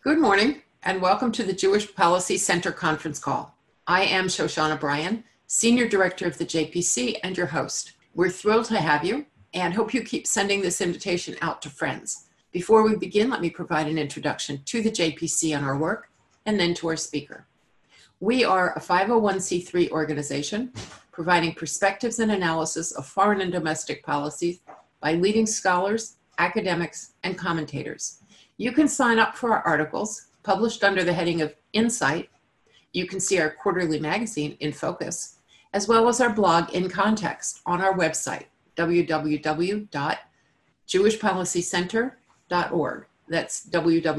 Good morning and welcome to the Jewish Policy Center conference call. I am Shoshana Bryan, Senior Director of the JPC and your host. We're thrilled to have you and hope you keep sending this invitation out to friends. Before we begin, let me provide an introduction to the JPC and our work and then to our speaker. We are a 501c3 organization providing perspectives and analysis of foreign and domestic policies by leading scholars, academics, and commentators. You can sign up for our articles published under the heading of Insight. You can see our quarterly magazine, In Focus, as well as our blog, In Context, on our website, www.jewishpolicycenter.org. That's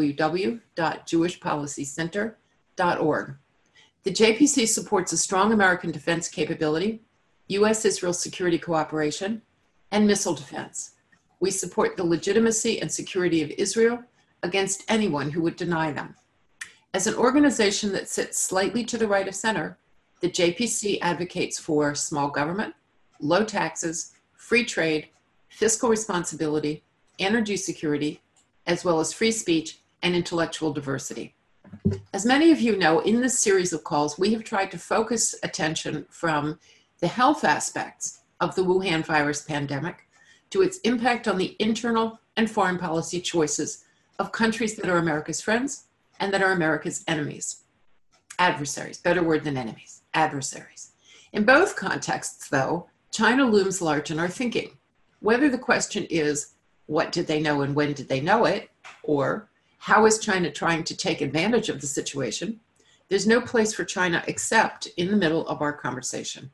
www.jewishpolicycenter.org. The JPC supports a strong American defense capability, U.S.-Israel security cooperation, and missile defense. We support the legitimacy and security of Israel against anyone who would deny them. As an organization that sits slightly to the right of center, the JPC advocates for small government, low taxes, free trade, fiscal responsibility, energy security, as well as free speech and intellectual diversity. As many of you know, in this series of calls, we have tried to focus attention from the health aspects of the Wuhan virus pandemic to its impact on the internal and foreign policy choices of countries that are America's friends and that are America's enemies. Adversaries, better word than enemies, adversaries. In both contexts, though, China looms large in our thinking. Whether the question is, what did they know and when did they know it? Or, how is China trying to take advantage of the situation? There's no place for China except in the middle of our conversation.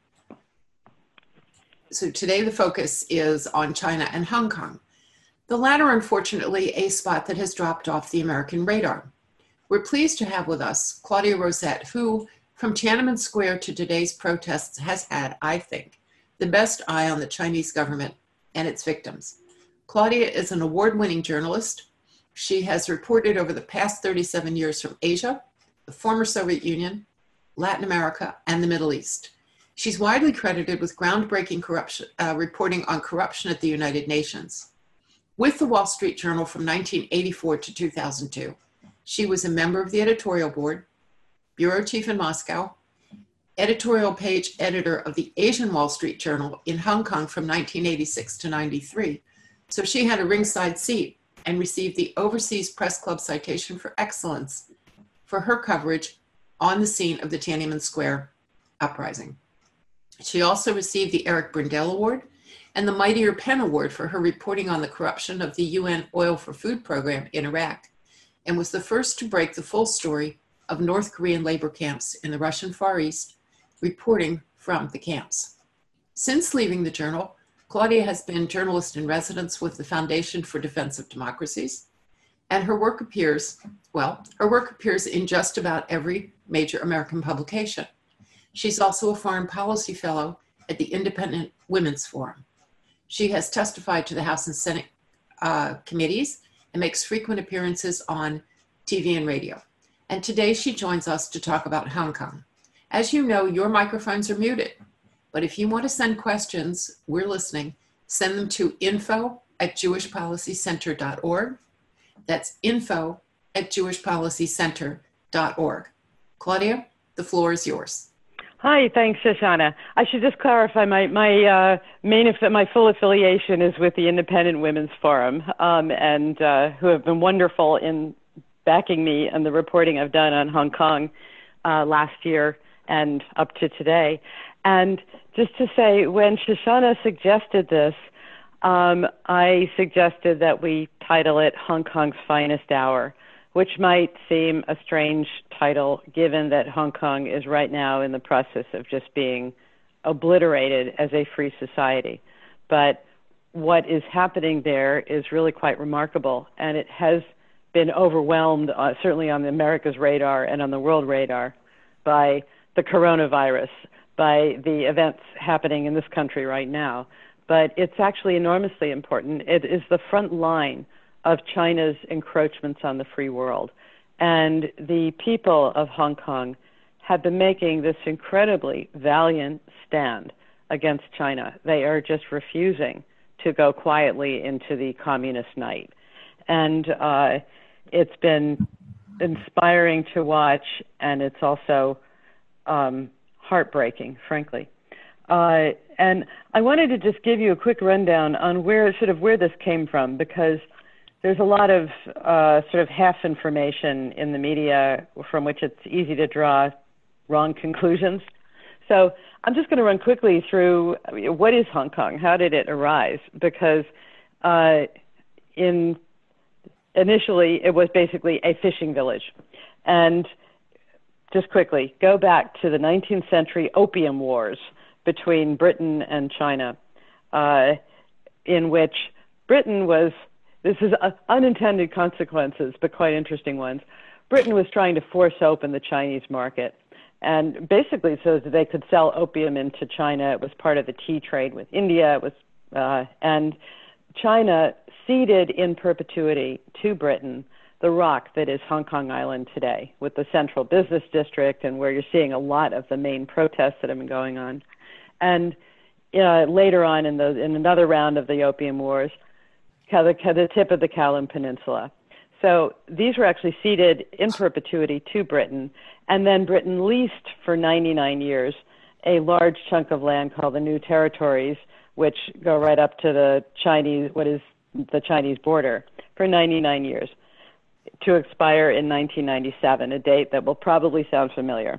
So today the focus is on China and Hong Kong. The latter, unfortunately, a spot that has dropped off the American radar. We're pleased to have with us Claudia Rosette, who, from Tiananmen Square to today's protests, has had, I think, the best eye on the Chinese government and its victims. Claudia is an award-winning journalist. She has reported over the past 37 years from Asia, the former Soviet Union, Latin America, and the Middle East. She's widely credited with groundbreaking reporting on corruption at the United Nations. With the Wall Street Journal from 1984 to 2002, she was a member of the editorial board, bureau chief in Moscow, editorial page editor of the Asian Wall Street Journal in Hong Kong from 1986 to 93. So she had a ringside seat and received the Overseas Press Club Citation for Excellence for her coverage on the scene of the Tiananmen Square uprising. She also received the Eric Brindell Award and the Mightier Pen Award for her reporting on the corruption of the UN Oil for Food program in Iraq, and was the first to break the full story of North Korean labor camps in the Russian Far East, reporting from the camps. Since leaving the journal, Claudia has been journalist in residence with the Foundation for Defense of Democracies, and her work appears in just about every major American publication. She's also a foreign policy fellow at the Independent Women's Forum. She has testified to the House and Senate committees and makes frequent appearances on TV and radio. And today she joins us to talk about Hong Kong. As you know, your microphones are muted, but if you want to send questions, we're listening. Send them to info@jewishpolicycenter.org. That's info@jewishpolicycenter.org. Claudia, the floor is yours. Hi, thanks, Shoshana. I should just clarify my full affiliation is with the Independent Women's Forum, and who have been wonderful in backing me and the reporting I've done on Hong Kong last year and up to today. And just to say, when Shoshana suggested this, I suggested that we title it Hong Kong's Finest Hour, which might seem a strange title given that Hong Kong is right now in the process of just being obliterated as a free society. But what is happening there is really quite remarkable, and it has been overwhelmed, certainly on America's radar and on the world radar, by the coronavirus, by the events happening in this country right now. But it's actually enormously important. It is the front line of China's encroachments on the free world. And the people of Hong Kong have been making this incredibly valiant stand against China. They are just refusing to go quietly into the communist night. And it's been inspiring to watch, and it's also heartbreaking, frankly. And I wanted to just give you a quick rundown on where this came from, because there's a lot of sort of half information in the media from which it's easy to draw wrong conclusions. So I'm just going to run quickly through what is Hong Kong? How did it arise? Because initially it was basically a fishing village. And just quickly, go back to the 19th century Opium Wars between Britain and China, in which Britain was, this is unintended consequences, but quite interesting ones. Britain was trying to force open the Chinese market, and basically so that they could sell opium into China. It was part of the tea trade with India. It was, and China ceded in perpetuity to Britain the rock that is Hong Kong Island today, with the central business district and where you're seeing a lot of the main protests that have been going on. And later on in another round of the Opium Wars, the tip of the Kowloon Peninsula. So these were actually ceded in perpetuity to Britain, and then Britain leased for 99 years a large chunk of land called the New Territories, which go right up to the Chinese, what is the Chinese border, for 99 years, to expire in 1997, a date that will probably sound familiar.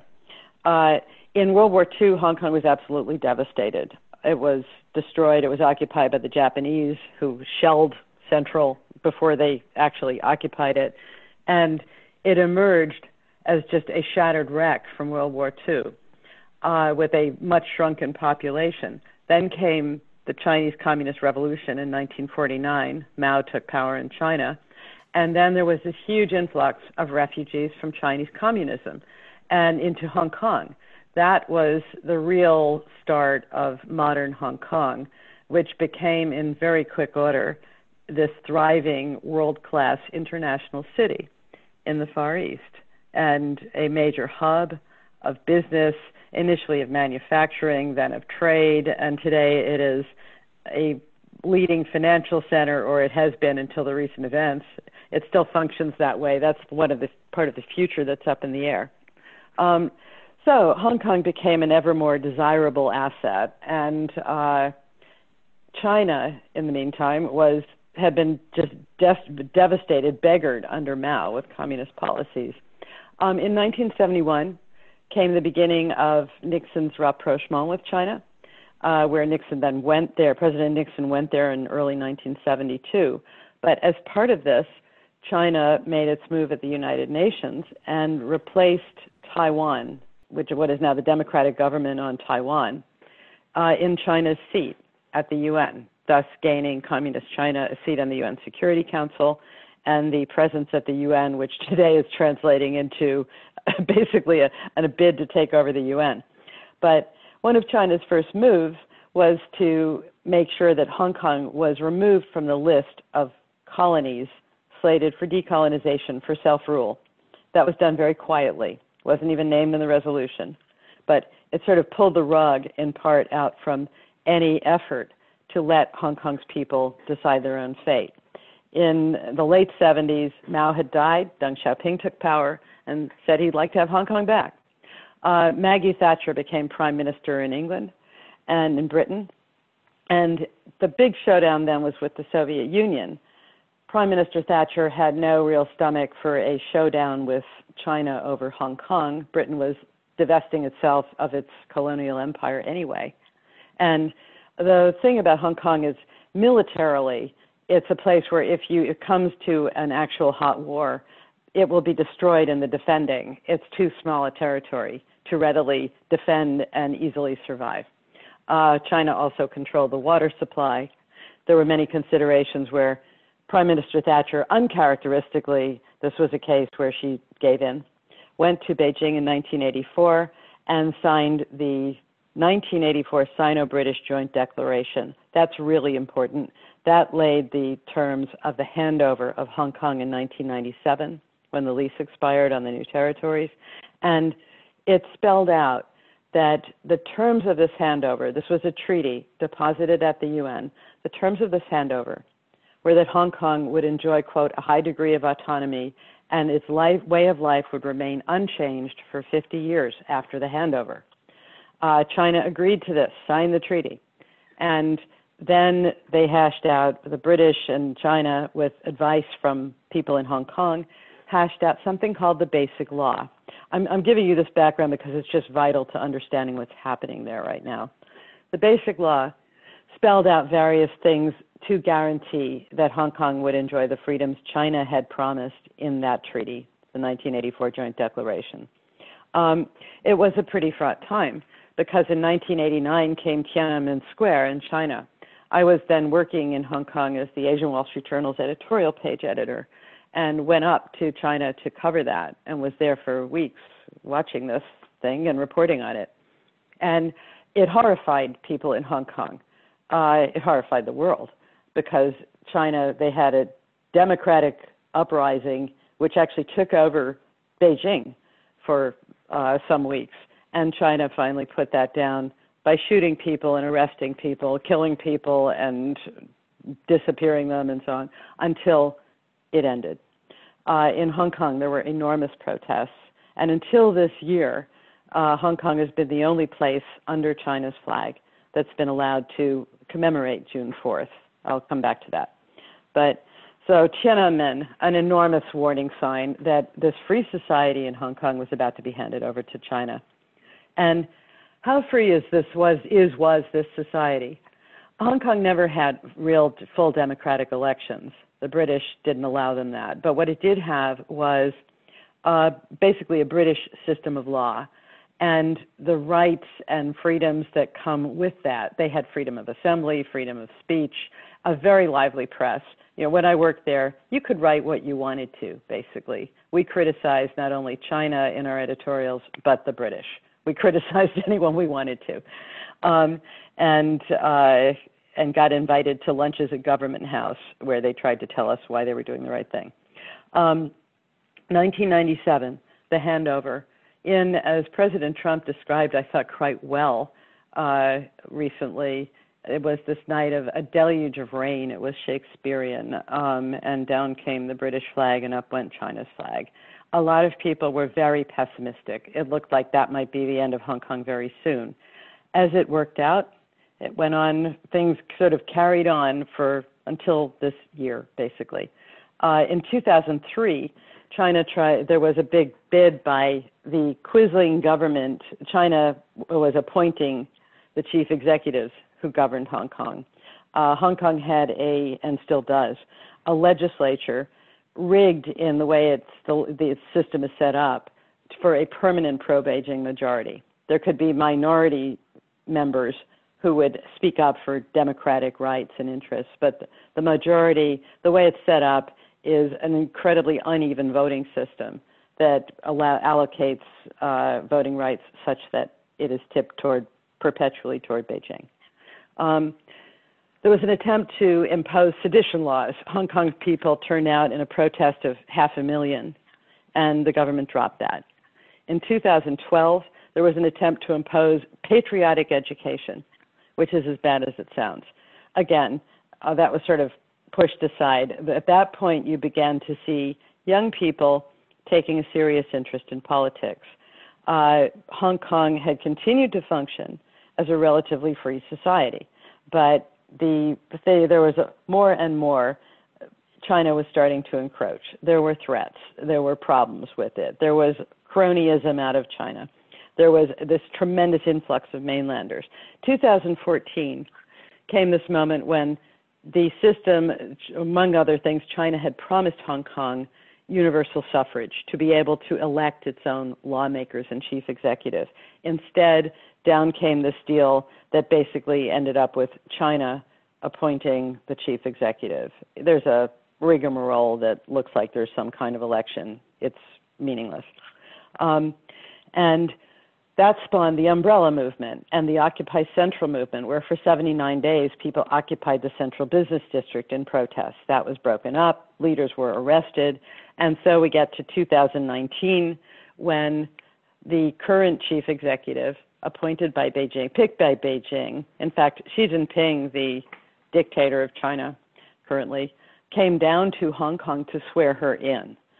In World War II, Hong Kong was absolutely devastated. It was destroyed. It was occupied by the Japanese, who shelled Central before they actually occupied it. And it emerged as just a shattered wreck from World War II, with a much shrunken population. Then came the Chinese Communist Revolution in 1949. Mao took power in China. And then there was this huge influx of refugees from Chinese communism and into Hong Kong. That was the real start of modern Hong Kong, which became in very quick order this thriving world-class international city in the Far East, and a major hub of business, initially of manufacturing, then of trade, and today it is a leading financial center, or it has been until the recent events. It still functions that way. That's part of the future that's up in the air. So Hong Kong became an ever more desirable asset, and China, in the meantime, had been just devastated, beggared under Mao with communist policies. In 1971 came the beginning of Nixon's rapprochement with China, where Nixon then went there. President Nixon went there in early 1972. But as part of this, China made its move at the United Nations and replaced Taiwan, what is now the democratic government on Taiwan, in China's seat at the UN, thus gaining Communist China a seat on the UN Security Council and the presence at the UN, which today is translating into basically a bid to take over the UN. But one of China's first moves was to make sure that Hong Kong was removed from the list of colonies slated for decolonization, for self-rule. That was done very quietly. Wasn't even named in the resolution. But it sort of pulled the rug in part out from any effort to let Hong Kong's people decide their own fate. In the late 70s, Mao had died. Deng Xiaoping took power and said he'd like to have Hong Kong back. Maggie Thatcher became prime minister in England and in Britain. And the big showdown then was with the Soviet Union. Prime Minister Thatcher had no real stomach for a showdown with China over Hong Kong. Britain was divesting itself of its colonial empire anyway. And the thing about Hong Kong is, militarily, it's a place where if it comes to an actual hot war, it will be destroyed in the defending. It's too small a territory to readily defend and easily survive. China also controlled the water supply. There were many considerations where Prime Minister Thatcher, uncharacteristically, this was a case where she gave in, went to Beijing in 1984 and signed the 1984 Sino-British Joint Declaration. That's really important. That laid the terms of the handover of Hong Kong in 1997, when the lease expired on the New Territories. And it spelled out that the terms of this handover, this was a treaty deposited at the UN, the terms of this handover were that Hong Kong would enjoy, quote, a high degree of autonomy and its way of life would remain unchanged for 50 years after the handover. China agreed to this, signed the treaty, and then they hashed out, the British and China, with advice from people in Hong Kong, hashed out something called the Basic Law. I'm giving you this background because it's just vital to understanding what's happening there right now. The Basic Law spelled out various things to guarantee that Hong Kong would enjoy the freedoms China had promised in that treaty, the 1984 Joint Declaration. It was a pretty fraught time because in 1989 came Tiananmen Square in China. I was then working in Hong Kong as the Asian Wall Street Journal's editorial page editor, and went up to China to cover that and was there for weeks watching this thing and reporting on it. And it horrified people in Hong Kong. It horrified the world because China, they had a democratic uprising which actually took over Beijing for some weeks. And China finally put that down by shooting people and arresting people, killing people and disappearing them and so on until it ended. In Hong Kong, there were enormous protests. And until this year, Hong Kong has been the only place under China's flag that's been allowed to commemorate June 4th. I'll come back to that. But so Tiananmen, an enormous warning sign that this free society in Hong Kong was about to be handed over to China. And how free is this was this society? Hong Kong never had real full democratic elections. The British didn't allow them that. But what it did have was basically a British system of law and the rights and freedoms that come with that. They had freedom of assembly, freedom of speech, a very lively press. You know, when I worked there, you could write what you wanted to, basically. We criticized not only China in our editorials, but the British. We criticized anyone we wanted to. And got invited to lunches at Government House where they tried to tell us why they were doing the right thing. 1997, the handover, as President Trump described, I thought quite well recently, it was this night of a deluge of rain. It was Shakespearean, and down came the British flag and up went China's flag. A lot of people were very pessimistic. It looked like that might be the end of Hong Kong very soon. As it worked out, it went on, things sort of carried on until this year, basically. In 2003, there was a big bid by the Quisling government. China was appointing the chief executives who governed Hong Kong. Hong Kong had and still does, a legislature rigged in the way the system is set up for a permanent pro-Beijing majority. There could be minority members who would speak up for democratic rights and interests. But the majority, the way it's set up, is an incredibly uneven voting system that allocates voting rights such that it is tipped perpetually toward Beijing. There was an attempt to impose sedition laws. Hong Kong people turned out in a protest of 500,000, and the government dropped that. In 2012, there was an attempt to impose patriotic education, which is as bad as it sounds. Again, that was sort of pushed aside. At that point, you began to see young people taking a serious interest in politics. Hong Kong had continued to function as a relatively free society, but there was more and more. China was starting to encroach. There were threats. There were problems with it. There was cronyism out of China. There was this tremendous influx of mainlanders. 2014 came this moment when the system, among other things, China had promised Hong Kong universal suffrage to be able to elect its own lawmakers and chief executive. Instead, down came this deal that basically ended up with China appointing the chief executive. There's a rigmarole that looks like there's some kind of election. It's meaningless. And that spawned the Umbrella Movement and the Occupy Central movement, where for 79 days people occupied the Central Business District in protest. That was broken up, leaders were arrested, and so we get to 2019 when the current chief executive, appointed by Beijing, picked by Beijing, in fact, Xi Jinping, the dictator of China currently, came down to Hong Kong to swear her in.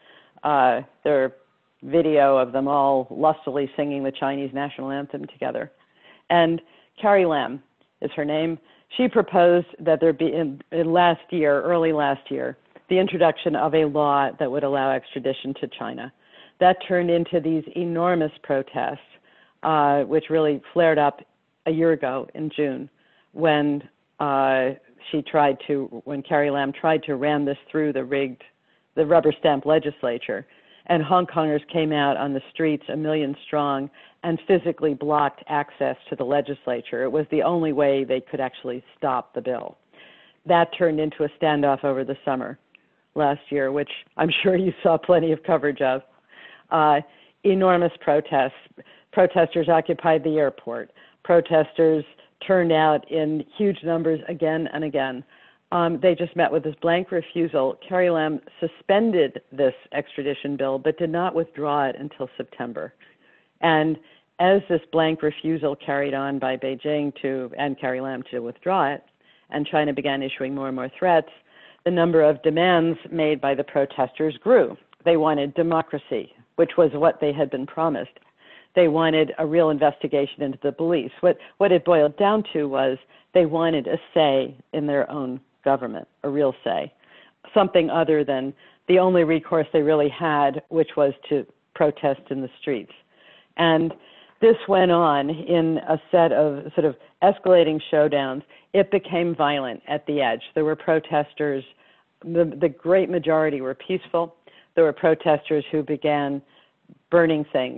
their video of them all lustily singing the Chinese national anthem together. And Carrie Lam is her name. She proposed that there be, early last year, the introduction of a law that would allow extradition to China. That turned into these enormous protests, which really flared up a year ago in June when Carrie Lam tried to ram this through the rubber stamp legislature. And Hong Kongers came out on the streets, 1 million strong, and physically blocked access to the legislature. It was the only way they could actually stop the bill. That turned into a standoff over the summer last year, which I'm sure you saw plenty of coverage of. Enormous protests. Protesters occupied the airport. Protesters turned out in huge numbers again and again. They just met with this blank refusal. Carrie Lam suspended this extradition bill, but did not withdraw it until September. And as this blank refusal carried on by Beijing and Carrie Lam to withdraw it, and China began issuing more and more threats, the number of demands made by the protesters grew. They wanted democracy, which was what they had been promised. They wanted a real investigation into the police. What it boiled down to was they wanted a say in their own government, a real say, something other than the only recourse they really had, which was to protest in the streets. And this went on in a set of sort of escalating showdowns. It became violent at the edge. There were protesters, the great majority were peaceful. There were protesters who began burning things,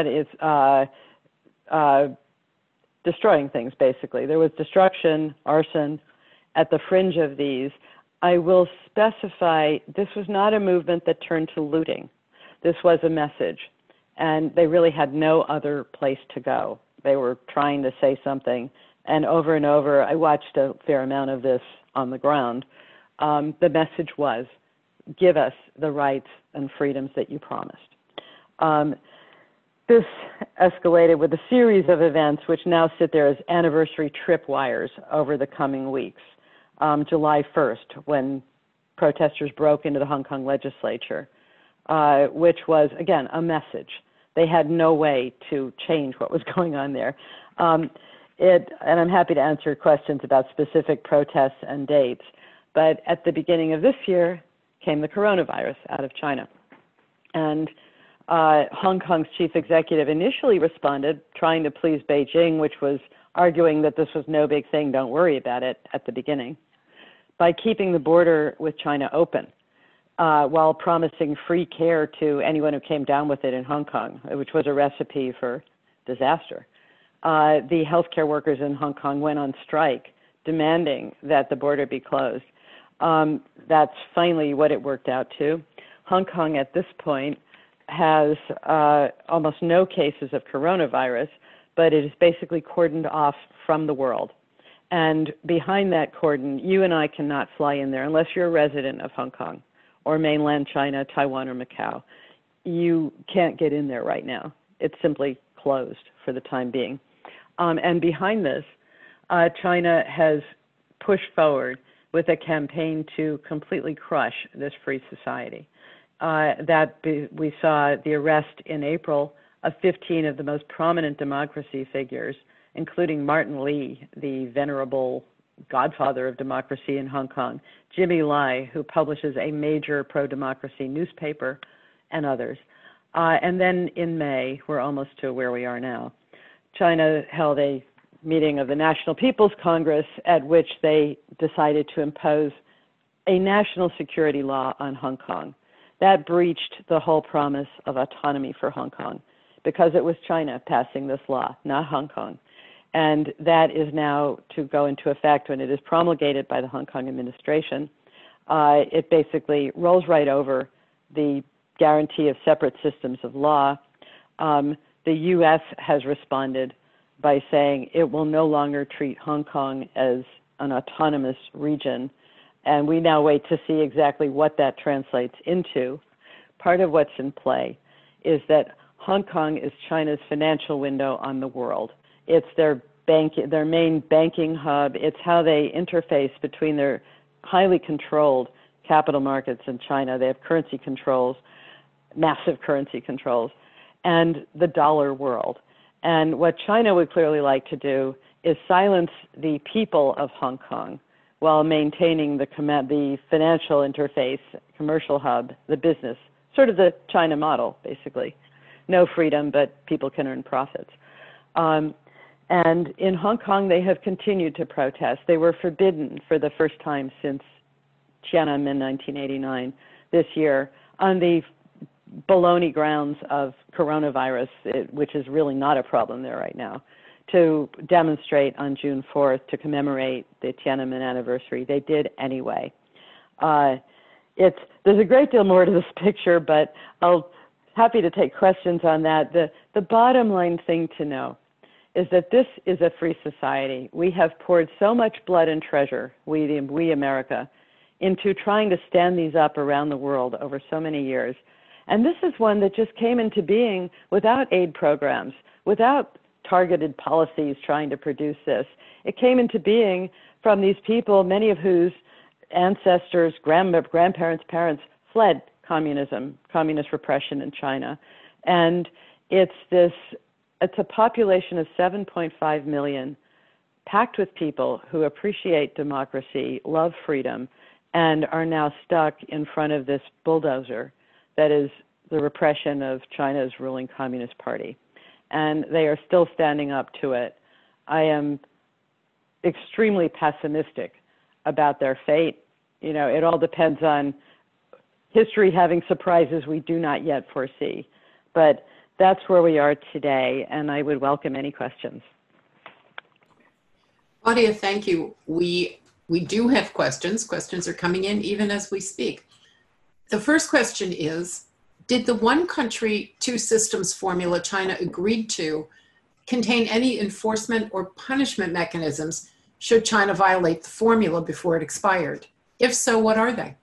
destroying things, basically. There was destruction, arson at the fringe of these. I will specify this was not a movement that turned to looting. This was a message, and they really had no other place to go. They were trying to say something, and over, I watched a fair amount of this on the ground. The message was, give us the rights and freedoms that you promised. This escalated with a series of events which now sit there as anniversary tripwires over the coming weeks. July 1st, when protesters broke into the Hong Kong legislature, which was, again, a message. They had no way to change what was going on there. And I'm happy to answer questions about specific protests and dates, but at the beginning of this year came the coronavirus out of China. And Hong Kong's chief executive initially responded, trying to please Beijing, which was arguing that this was no big thing, don't worry about it at the beginning, by keeping the border with China open, while promising free care to anyone who came down with it in Hong Kong, which was a recipe for disaster. The healthcare workers in Hong Kong went on strike, demanding that the border be closed. That's finally what it worked out to. Hong Kong at this point has almost no cases of coronavirus, but it is basically cordoned off from the world. And behind that cordon, you and I cannot fly in there unless you're a resident of Hong Kong or mainland China, Taiwan, or Macau. You can't get in there right now. It's simply closed for the time being. And behind this, China has pushed forward with a campaign to completely crush this free society. We saw the arrest in April of 15 of the most prominent democracy figures, including Martin Lee, the venerable godfather of democracy in Hong Kong, Jimmy Lai, who publishes a major pro-democracy newspaper, and others. And then in May, we're almost to where we are now, China held a meeting of the National People's Congress at which they decided to impose a national security law on Hong Kong. That breached the whole promise of autonomy for Hong Kong because it was China passing this law, not Hong Kong. And that is now to go into effect when it is promulgated by the Hong Kong administration. It basically rolls right over the guarantee of separate systems of law. The U.S. has responded by saying it will no longer treat Hong Kong as an autonomous region. And we now wait to see exactly what that translates into. Part of what's in play is that Hong Kong is China's financial window on the world. It's their main banking hub. It's how they interface between their highly controlled capital markets in China. They have currency controls. massive currency controls, and the dollar world. And what China would clearly like to do is silence the people of Hong Kong while maintaining the financial interface, commercial hub, the business, sort of the China model, basically. No freedom, but people can earn profits. And in Hong Kong, they have continued to protest. They were forbidden for the first time since Tiananmen 1989 this year on the baloney grounds of coronavirus, which is really not a problem there right now, to demonstrate on June 4th to commemorate the Tiananmen anniversary. They did anyway. There's a great deal more to this picture, but I'll happy to take questions on that. The bottom line thing to know is that this is a free society. We have poured so much blood and treasure, we America, into trying to stand these up around the world over so many years. And this is one that just came into being without aid programs, without targeted policies trying to produce this. It came into being from these people, many of whose ancestors, grandparents, parents fled communism, communist repression in China. And it's a population of 7.5 million, packed with people who appreciate democracy, love freedom, and are now stuck in front of this bulldozer that is the repression of China's ruling Communist Party. And they are still standing up to it. I am extremely pessimistic about their fate. You know, it all depends on history having surprises we do not yet foresee. But that's where we are today, and I would welcome any questions. Claudia, thank you. We do have questions. Questions are coming in even as we speak. The first question is, did the one country, two systems formula China agreed to contain any enforcement or punishment mechanisms should China violate the formula before it expired? If so, what are they?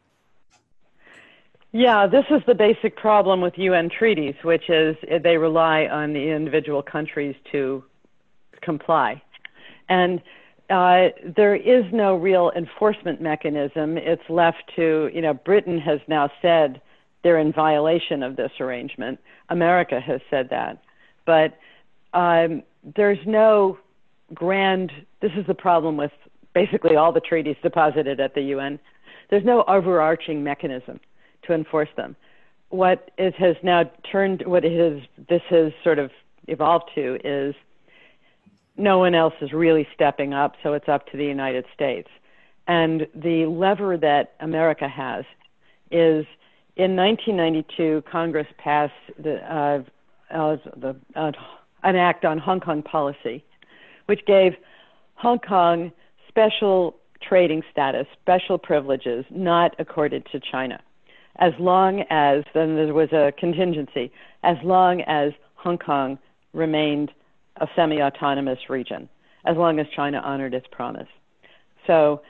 Yeah, this is the basic problem with UN treaties, which is they rely on the individual countries to comply. And there is no real enforcement mechanism. It's left to, Britain has now said they're in violation of this arrangement. America has said that. But there's no this is the problem with basically all the treaties deposited at the UN. There's no overarching mechanism to enforce them. This has sort of evolved to is no one else is really stepping up, so it's up to the United States. And the lever that America has is in 1992, Congress passed an act on Hong Kong policy, which gave Hong Kong special trading status, special privileges not accorded to China, as long as, then there was a contingency, as long as Hong Kong remained a semi-autonomous region, as long as China honored its promise. So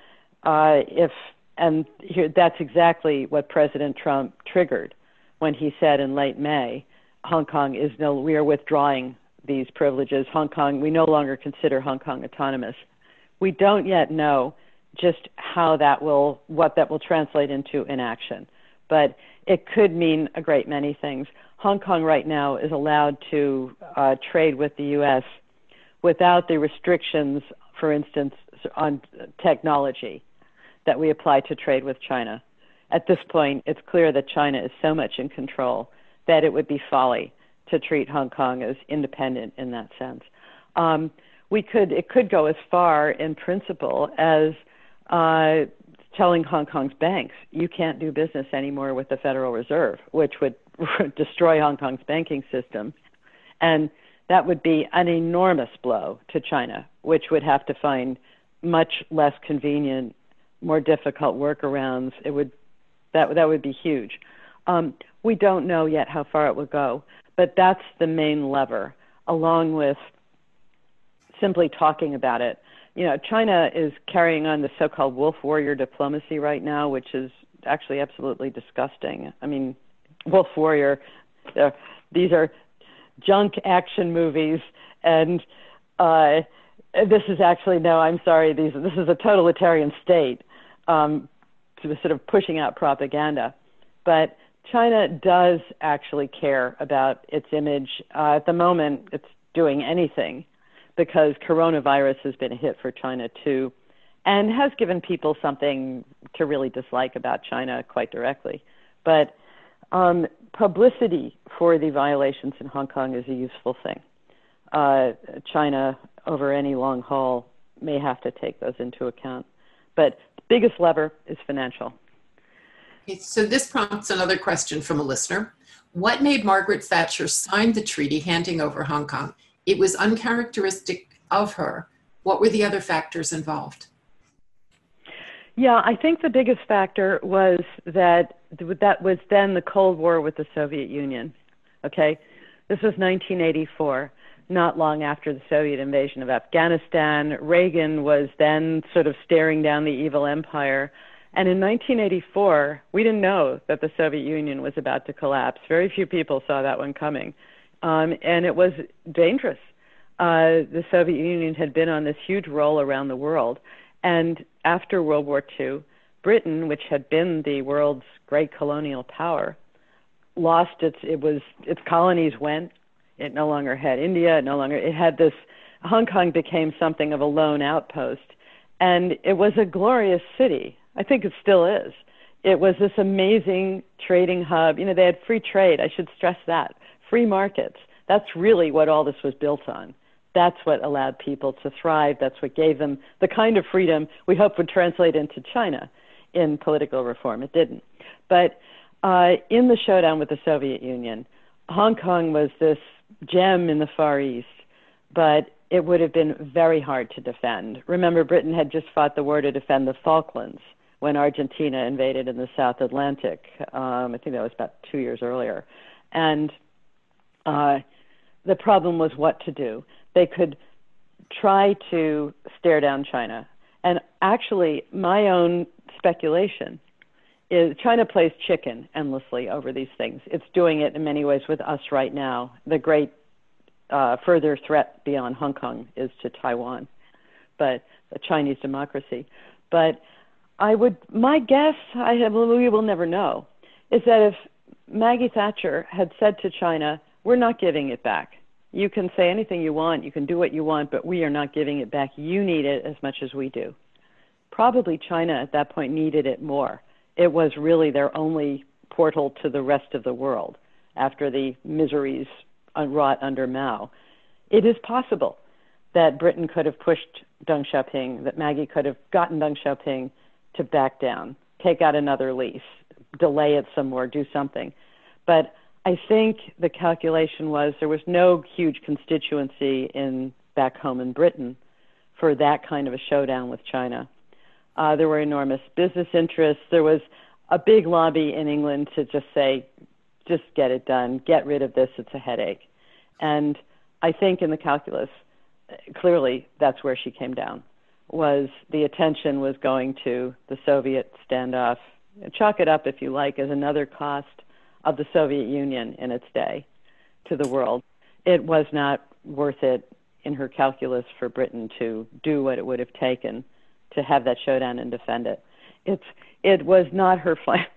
that's exactly what President Trump triggered when he said in late May, we are withdrawing these privileges. Hong Kong, we no longer consider Hong Kong autonomous. We don't yet know just what that will translate into in action. But it could mean a great many things. Hong Kong right now is allowed to trade with the U.S. without the restrictions, for instance, on technology that we apply to trade with China. At this point, it's clear that China is so much in control that it would be folly to treat Hong Kong as independent in that sense. It could go as far in principle as telling Hong Kong's banks, you can't do business anymore with the Federal Reserve, which would destroy Hong Kong's banking system. And that would be an enormous blow to China, which would have to find much less convenient, more difficult workarounds. That would be huge. We don't know yet how far it will go, but that's the main lever, along with simply talking about it. China is carrying on the so-called wolf warrior diplomacy right now, which is actually absolutely disgusting. I mean, wolf warrior, these are junk action movies, and this is actually, no, I'm sorry, this is a totalitarian state, sort of pushing out propaganda. But China does actually care about its image. At the moment, it's doing anything because coronavirus has been a hit for China too, and has given people something to really dislike about China quite directly. But publicity for the violations in Hong Kong is a useful thing. China, over any long haul, may have to take those into account. But the biggest lever is financial. Okay, so this prompts another question from a listener. What made Margaret Thatcher sign the treaty handing over Hong Kong? It was uncharacteristic of her. What were the other factors involved? Yeah, I think the biggest factor was that was then the Cold War with the Soviet Union. Okay, this was 1984, not long after the Soviet invasion of Afghanistan. Reagan was then sort of staring down the evil empire. And in 1984, we didn't know that the Soviet Union was about to collapse. Very few people saw that one coming. And it was dangerous. The Soviet Union had been on this huge roll around the world. And after World War II, Britain, which had been the world's great colonial power, lost its colonies went. It no longer had India. It had this, Hong Kong became something of a lone outpost. And it was a glorious city. I think it still is. It was this amazing trading hub. You know, they had free trade. I should stress that. Free markets. That's really what all this was built on. That's what allowed people to thrive. That's what gave them the kind of freedom we hope would translate into China in political reform. It didn't. But in the showdown with the Soviet Union, Hong Kong was this gem in the Far East, but it would have been very hard to defend. Remember, Britain had just fought the war to defend the Falklands when Argentina invaded in the South Atlantic. I think that was about 2 years earlier. And the problem was what to do. They could try to stare down China. And actually, my own speculation is China plays chicken endlessly over these things. It's doing it in many ways with us right now. The great further threat beyond Hong Kong is to Taiwan, but the Chinese democracy. But my guess, we will never know, is that if Maggie Thatcher had said to China, we're not giving it back. You can say anything you want, you can do what you want, but we are not giving it back. You need it as much as we do. Probably China at that point needed it more. It was really their only portal to the rest of the world after the miseries wrought under Mao. It is possible that Britain could have pushed Deng Xiaoping, that Maggie could have gotten Deng Xiaoping to back down, take out another lease, delay it some more, do something. But I think the calculation was there was no huge constituency back home in Britain for that kind of a showdown with China. There were enormous business interests. There was a big lobby in England to just say, just get it done, get rid of this, it's a headache. And I think in the calculus, clearly that's where she came down, was the attention was going to the Soviet standoff. Chalk it up, if you like, as another cost of the Soviet Union in its day to the world. It was not worth it in her calculus for Britain to do what it would have taken to have that showdown and defend it. It was not her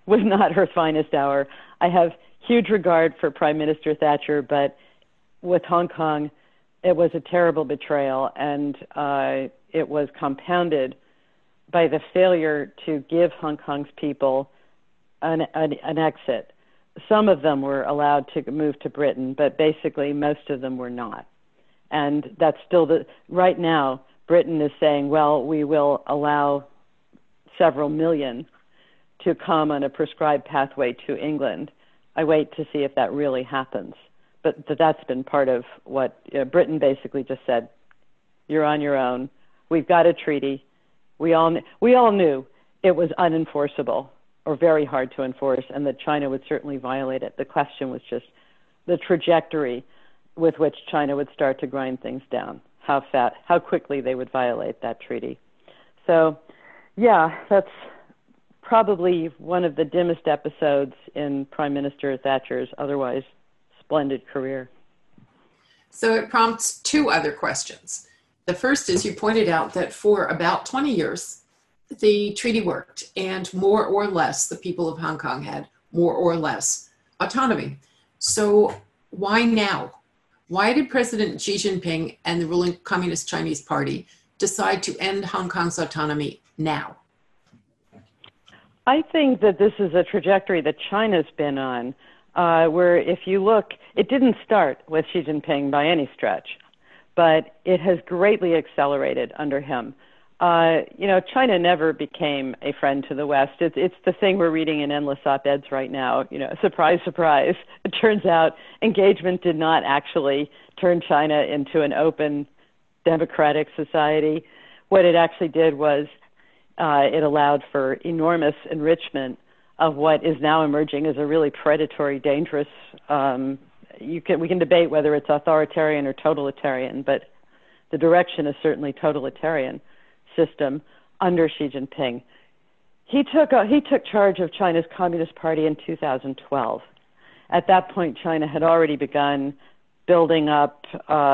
finest hour. I have huge regard for Prime Minister Thatcher, but with Hong Kong, it was a terrible betrayal, and it was compounded by the failure to give Hong Kong's people an exit. Some of them were allowed to move to Britain, but basically most of them were not. And that's still right now, Britain is saying, well, we will allow several million to come on a prescribed pathway to England. I wait to see if that really happens. But that's been part of what Britain basically just said, you're on your own. We've got a treaty. We all knew it was unenforceable or very hard to enforce, and that China would certainly violate it. The question was just the trajectory with which China would start to grind things down, how quickly they would violate that treaty. So, yeah, that's probably one of the dimmest episodes in Prime Minister Thatcher's otherwise splendid career. So it prompts two other questions. The first is, you pointed out that for about 20 years, the treaty worked, and more or less the people of Hong Kong had more or less autonomy. So why now? Why did President Xi Jinping and the ruling Communist Chinese Party decide to end Hong Kong's autonomy now? I think that this is a trajectory that China's been on, where if you look, it didn't start with Xi Jinping by any stretch, but it has greatly accelerated under him. China never became a friend to the West. It's the thing we're reading in endless op-eds right now. Surprise, surprise. It turns out engagement did not actually turn China into an open, democratic society. What it actually did was it allowed for enormous enrichment of what is now emerging as a really predatory, dangerous. We can debate whether it's authoritarian or totalitarian, but the direction is certainly totalitarian system under Xi Jinping. He took charge of China's Communist Party in 2012. At that point, China had already begun building up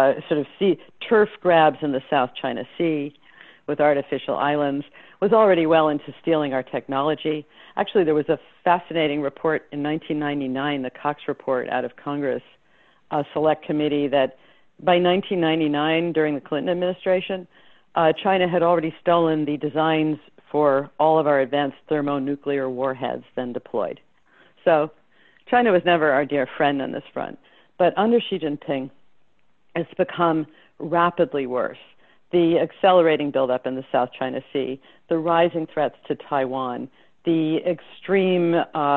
turf grabs in the South China Sea with artificial islands, was already well into stealing our technology. Actually, there was a fascinating report in 1999, the Cox Report out of Congress, a select committee that by 1999, during the Clinton administration, China had already stolen the designs for all of our advanced thermonuclear warheads then deployed. So China was never our dear friend on this front. But under Xi Jinping, it's become rapidly worse. The accelerating buildup in the South China Sea, the rising threats to Taiwan, the extreme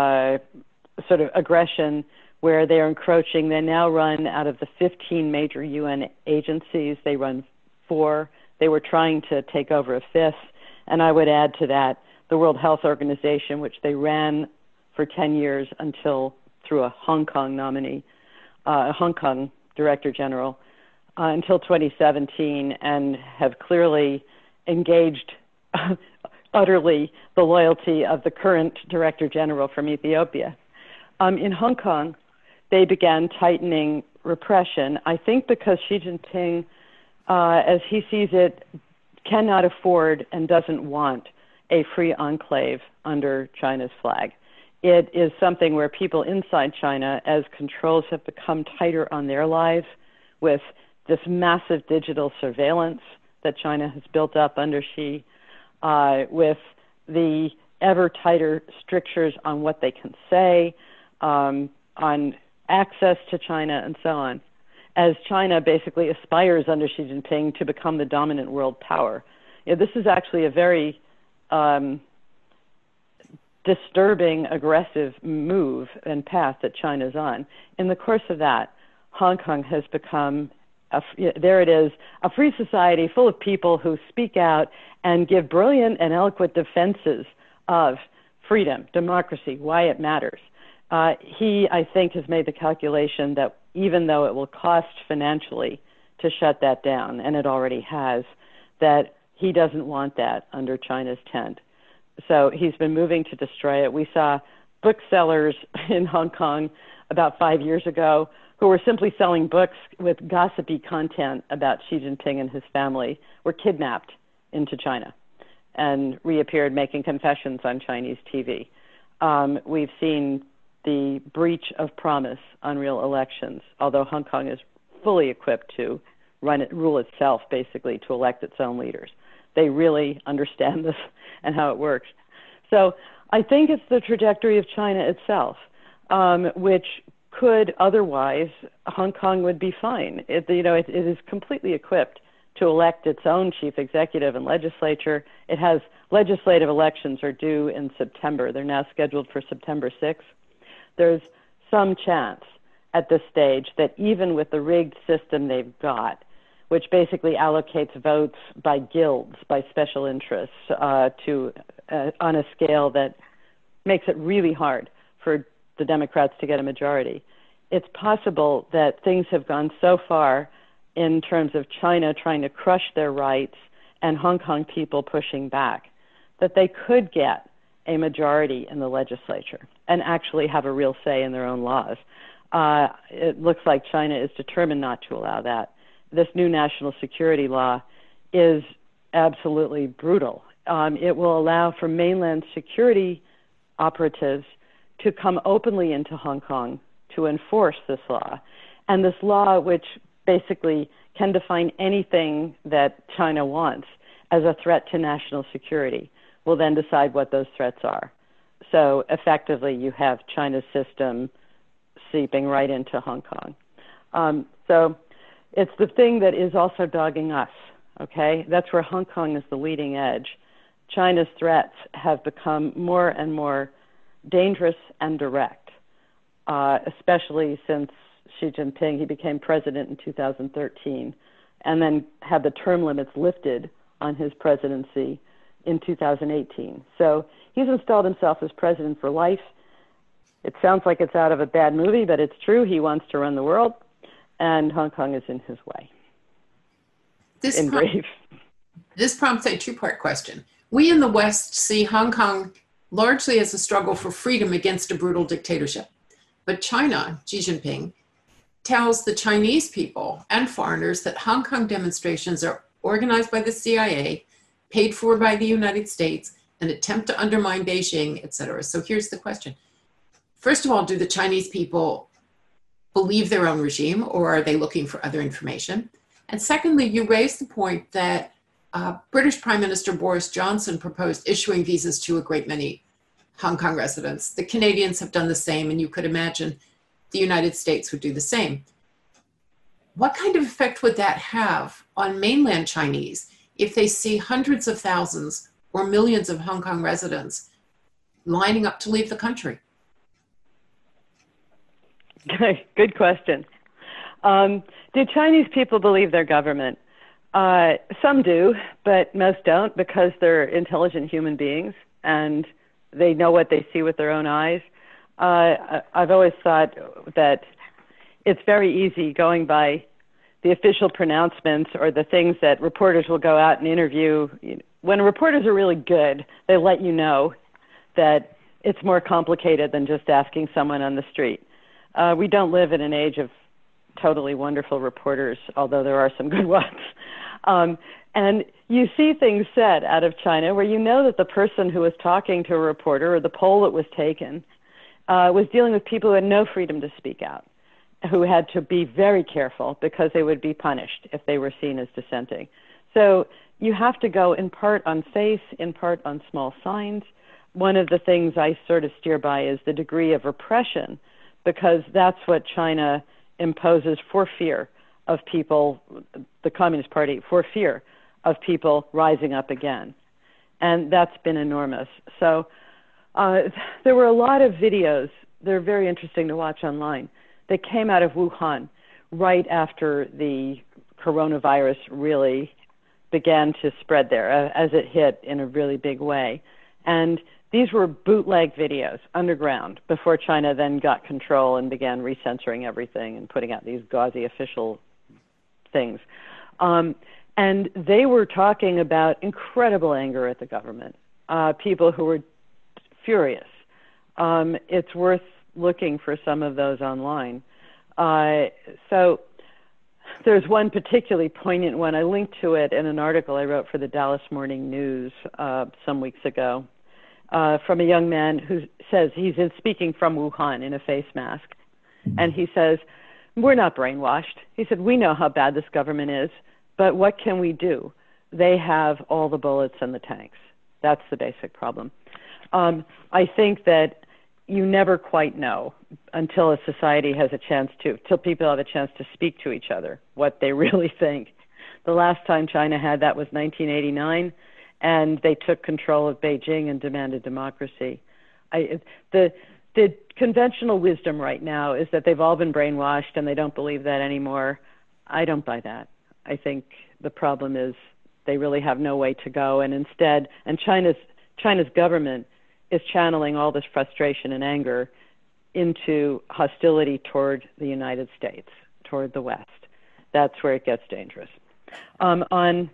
aggression where they are encroaching. They now run out of the 15 major UN agencies, they run 4. They were trying to take over a 5th. And I would add to that the World Health Organization, which they ran for 10 years until through a Hong Kong nominee, a Hong Kong Director General, until 2017, and have clearly engaged utterly the loyalty of the current Director General from Ethiopia. In Hong Kong, they began tightening repression, I think because Xi Jinping, as he sees it, cannot afford and doesn't want a free enclave under China's flag. It is something where people inside China, as controls have become tighter on their lives with this massive digital surveillance that China has built up under Xi, with the ever tighter strictures on what they can say, on access to China, and so on, as China basically aspires under Xi Jinping to become the dominant world power. This is actually a very disturbing, aggressive move and path that China's on. In the course of that, Hong Kong has become, there it is, a free society full of people who speak out and give brilliant and eloquent defenses of freedom, democracy, why it matters. He, I think, has made the calculation that even though it will cost financially to shut that down, and it already has, that he doesn't want that under China's tent. So he's been moving to destroy it. We saw booksellers in Hong Kong about 5 years ago who were simply selling books with gossipy content about Xi Jinping and his family were kidnapped into China and reappeared making confessions on Chinese TV. We've seen the breach of promise on real elections, although Hong Kong is fully equipped to rule itself, basically, to elect its own leaders. They really understand this and how it works. So I think it's the trajectory of China itself, which could otherwise, Hong Kong would be fine. It is completely equipped to elect its own chief executive and legislature. It has legislative elections are due in September. They're now scheduled for September 6th. There's some chance at this stage that even with the rigged system they've got, which basically allocates votes by guilds, by special interests, on a scale that makes it really hard for the Democrats to get a majority. It's possible that things have gone so far in terms of China trying to crush their rights and Hong Kong people pushing back that they could get a majority in the legislature and actually have a real say in their own laws. It looks like China is determined not to allow that. This new national security law is absolutely brutal. It will allow for mainland security operatives to come openly into Hong Kong to enforce this law. And this law, which basically can define anything that China wants as a threat to national security, will then decide what those threats are. So effectively, you have China's system seeping right into Hong Kong. So it's the thing that is also dogging us, okay? That's where Hong Kong is the leading edge. China's threats have become more and more dangerous and direct, especially since Xi Jinping, he became president in 2013, and then had the term limits lifted on his presidency in 2018. So he's installed himself as president for life. It sounds like it's out of a bad movie, but it's true. He wants to run the world, and Hong Kong is in his way. This prompts a two-part question. We in the West see Hong Kong largely as a struggle for freedom against a brutal dictatorship. But China, Xi Jinping, tells the Chinese people and foreigners that Hong Kong demonstrations are organized by the CIA, paid for by the United States, an attempt to undermine Beijing, etc. So here's the question. First of all, do the Chinese people believe their own regime, or are they looking for other information? And secondly, you raised the point that British Prime Minister Boris Johnson proposed issuing visas to a great many Hong Kong residents. The Canadians have done the same, and you could imagine the United States would do the same. What kind of effect would that have on mainland Chinese if they see hundreds of thousands or millions of Hong Kong residents lining up to leave the country? Good question. Do Chinese people believe their government? Some do, but most don't, because they're intelligent human beings and they know what they see with their own eyes. I've always thought that it's very easy going by the official pronouncements or the things that reporters will go out and interview. When reporters are really good, they let you know that it's more complicated than just asking someone on the street. We don't live in an age of totally wonderful reporters, although there are some good ones. And you see things said out of China where you know that the person who was talking to a reporter or the poll that was taken was dealing with people who had no freedom to speak out, who had to be very careful because they would be punished if they were seen as dissenting. So you have to go in part on face, in part on small signs. One of the things I sort of steer by is the degree of repression, because that's what China imposes for fear of people, the Communist Party, for fear of people rising up again. And that's been enormous. So there were a lot of videos, they're very interesting to watch online, that came out of Wuhan right after the coronavirus really began to spread there, as it hit in a really big way. And these were bootleg videos, underground, before China then got control and began recensoring everything and putting out these gauzy official things. And they were talking about incredible anger at the government, people who were furious. It's worth looking for some of those online. So there's one particularly poignant one. I linked to it in an article I wrote for the Dallas Morning News some weeks ago, from a young man who says he's speaking from Wuhan in a face mask. And he says, we're not brainwashed. He said, we know how bad this government is, but what can we do? They have all the bullets and the tanks. That's the basic problem. I think that you never quite know until a society has a chance to, till people have a chance to speak to each other, what they really think. The last time China had that was 1989, and they took control of Beijing and demanded democracy. The conventional wisdom right now is that they've all been brainwashed and they don't believe that anymore. I don't buy that. I think the problem is they really have no way to go, and instead, and China's government is channeling all this frustration and anger into hostility toward the United States, toward the West. That's where it gets dangerous. On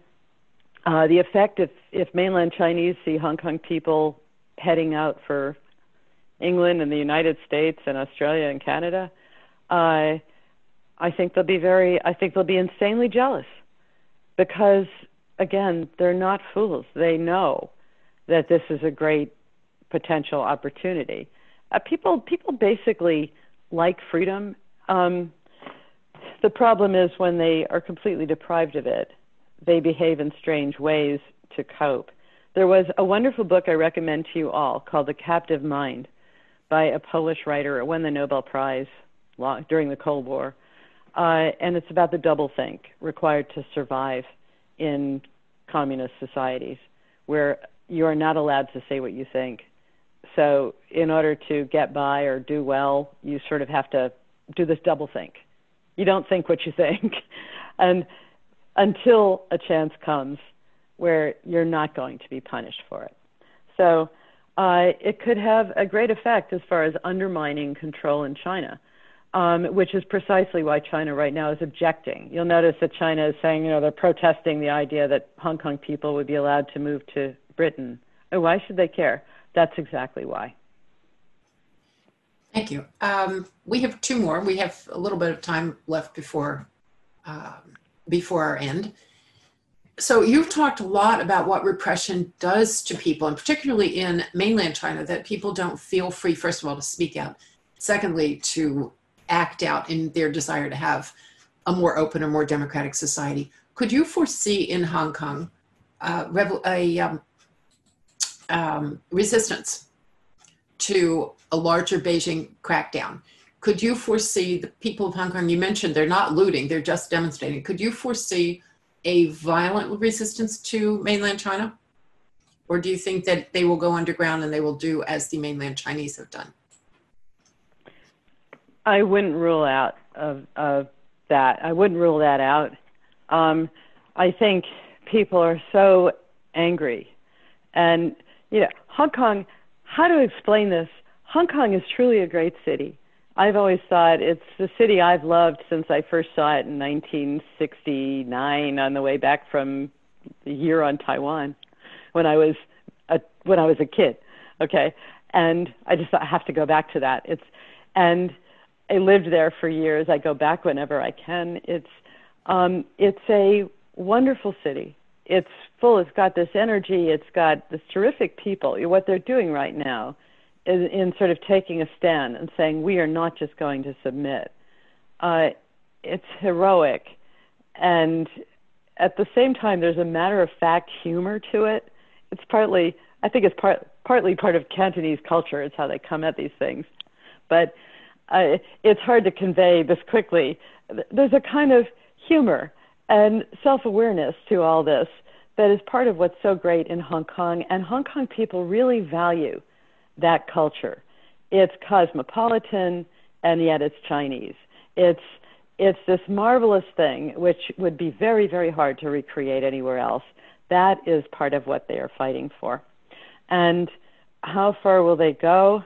the effect if mainland Chinese see Hong Kong people heading out for England and the United States and Australia and Canada, I think they'll be insanely jealous, because again, they're not fools. They know that this is a great potential opportunity. People basically like freedom. The problem is when they are completely deprived of it, they behave in strange ways to cope. There was a wonderful book I recommend to you all called The Captive Mind by a Polish writer. It won the Nobel Prize during the Cold War. And it's about the doublethink required to survive in communist societies where you are not allowed to say what you think. So in order to get by or do well, you sort of have to do this doublethink. You don't think what you think. And until a chance comes where you're not going to be punished for it. So it could have a great effect as far as undermining control in China, which is precisely why China right now is objecting. You'll notice that China is saying, they're protesting the idea that Hong Kong people would be allowed to move to Britain. Oh, why should they care? That's exactly why. Thank you. We have two more. We have a little bit of time left before our end. So you've talked a lot about what repression does to people, and particularly in mainland China, that people don't feel free, first of all, to speak out. Secondly, to act out in their desire to have a more open or more democratic society. Could you foresee in Hong Kong resistance to a larger Beijing crackdown? Could you foresee the people of Hong Kong, you mentioned they're not looting, they're just demonstrating. Could you foresee a violent resistance to mainland China? Or do you think that they will go underground and they will do as the mainland Chinese have done? I wouldn't rule out of that. I wouldn't rule that out. I think people are so angry. And, Hong Kong, how to explain this? Hong Kong is truly a great city. I've always thought it's the city I've loved since I first saw it in 1969 on the way back from the year on Taiwan when I was a kid. Okay. And I just thought I have to go back to that. And I lived there for years. I go back whenever I can. It's a wonderful city. It's full. It's got this energy. It's got this terrific people. What they're doing right now is in sort of taking a stand and saying, we are not just going to submit. It's heroic. And at the same time, there's a matter-of-fact humor to it. It's partly part of Cantonese culture. It's how they come at these things. But it's hard to convey this quickly. There's a kind of humor and self-awareness to all this that is part of what's so great in Hong Kong. And Hong Kong people really value that culture. It's cosmopolitan, and yet it's Chinese. It's this marvelous thing, which would be very, very hard to recreate anywhere else. That is part of what they are fighting for. And how far will they go?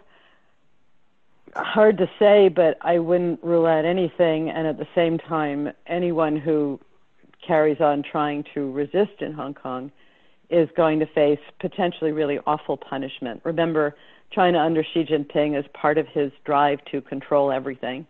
Hard to say, but I wouldn't rule out anything. And at the same time, anyone who carries on trying to resist in Hong Kong is going to face potentially really awful punishment. Remember, China under Xi Jinping, as part of his drive to control everything,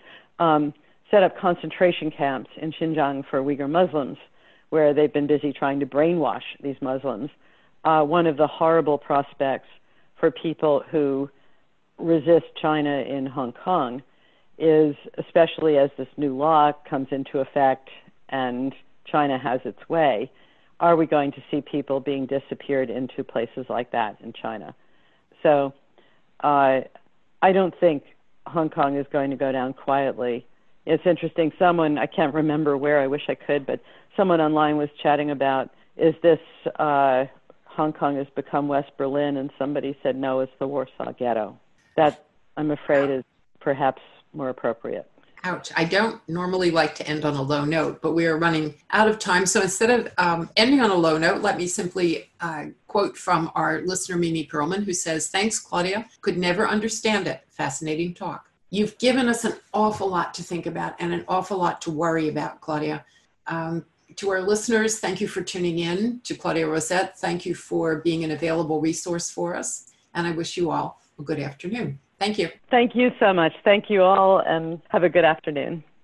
set up concentration camps in Xinjiang for Uyghur Muslims, where they've been busy trying to brainwash these Muslims. One of the horrible prospects for people who resist China in Hong Kong is, especially as this new law comes into effect and China has its way, are we going to see people being disappeared into places like that in China? So I don't think Hong Kong is going to go down quietly. It's interesting. Someone, I can't remember where, I wish I could, but someone online was chatting about, is this Hong Kong has become West Berlin? And somebody said, no, it's the Warsaw Ghetto. That, I'm afraid, is perhaps more appropriate. Ouch. I don't normally like to end on a low note, but we are running out of time. So instead of ending on a low note, let me simply quote from our listener, Mimi Perlman, who says, thanks, Claudia. Could never understand it. Fascinating talk. You've given us an awful lot to think about and an awful lot to worry about, Claudia. To our listeners, thank you for tuning in. To Claudia Rosett, thank you for being an available resource for us. And I wish you all a good afternoon. Thank you. Thank you so much. Thank you all, and have a good afternoon.